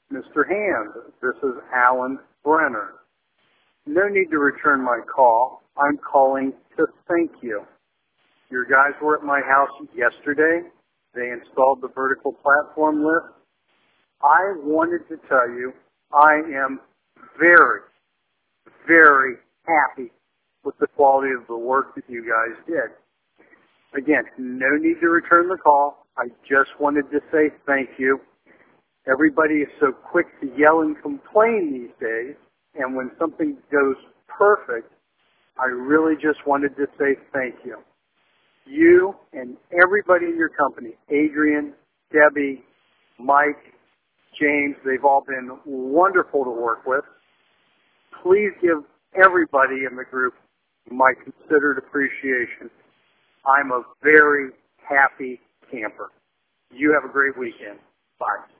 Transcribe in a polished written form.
Mr. Hand, this is Alan Brenner. No need to return my call. I'm calling to thank you. Your guys were at my house yesterday. They installed the vertical platform lift. I wanted to tell you I am very, very happy with the quality of the work that you guys did. Again, no need to return the call. I just wanted to say thank you. Everybody is so quick to yell and complain these days, and when something goes perfect, I really just wanted to say thank you. You and everybody in your company, Adrian, Debbie, Mike, James, they've all been wonderful to work with. Please give everybody in the group my considered appreciation. I'm a very happy camper. You have a great weekend. Bye.